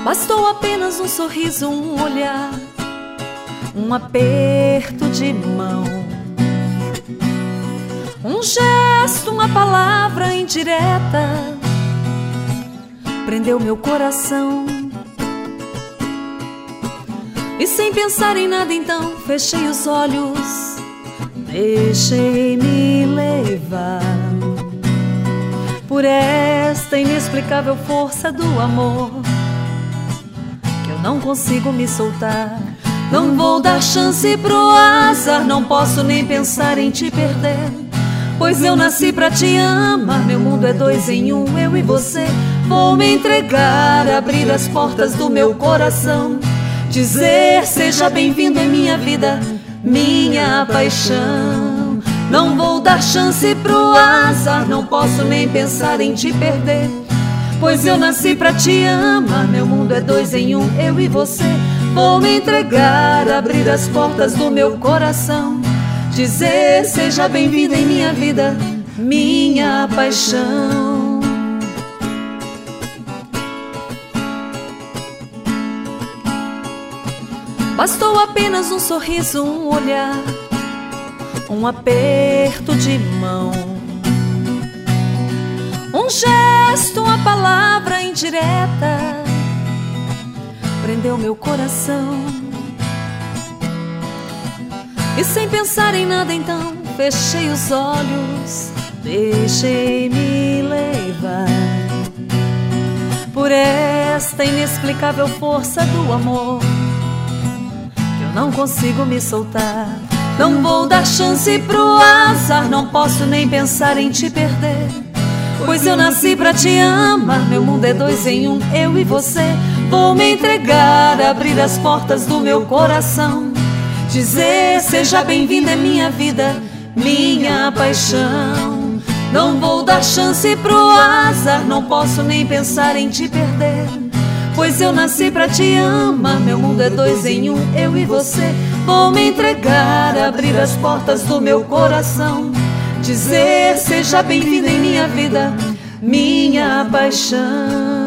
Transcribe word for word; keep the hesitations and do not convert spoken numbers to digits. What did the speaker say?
Bastou apenas um sorriso, um olhar, um aperto de mão, um gesto, uma palavra indireta, prendeu meu coração. E sem pensar em nada então, fechei os olhos, deixei-me levar por esta inexplicável força do amor, que eu não consigo me soltar. Não vou dar chance pro azar, não posso nem pensar em te perder, pois eu nasci pra te amar. Meu mundo é dois em um, eu e você. Vou me entregar, abrir as portas do meu coração, dizer seja bem-vindo em minha vida, minha paixão. Não vou dar chance pro azar, não posso nem pensar em te perder, pois eu nasci pra te amar. Meu mundo é dois em um, eu e você. Vou me entregar, abrir as portas do meu coração, dizer seja bem-vindo em minha vida, minha paixão. Bastou apenas um sorriso, um olhar, um aperto de mão, um gesto, uma palavra indireta, prendeu meu coração. E sem pensar em nada então, fechei os olhos, deixei-me levar por esta inexplicável força do amor, não consigo me soltar. Não vou dar chance pro azar, não posso nem pensar em te perder, pois eu nasci pra te amar. Meu mundo é dois em um, eu e você. Vou me entregar, abrir as portas do meu coração, dizer seja bem-vinda em minha vida, minha paixão. Não vou dar chance pro azar, não posso nem pensar em te perder, pois eu nasci pra te amar. Meu mundo é dois em um, eu e você. Vou me entregar, abrir as portas do meu coração, dizer seja bem-vinda em minha vida, minha paixão.